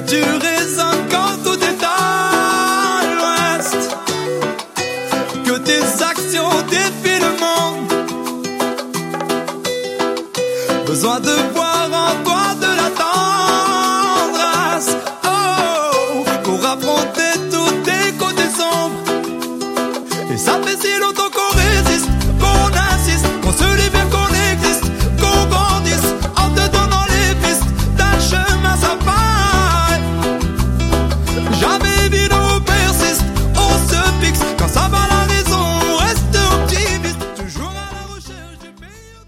tu résonnes quand tout est à l'ouest, que tes actions défient le monde. Besoin de voir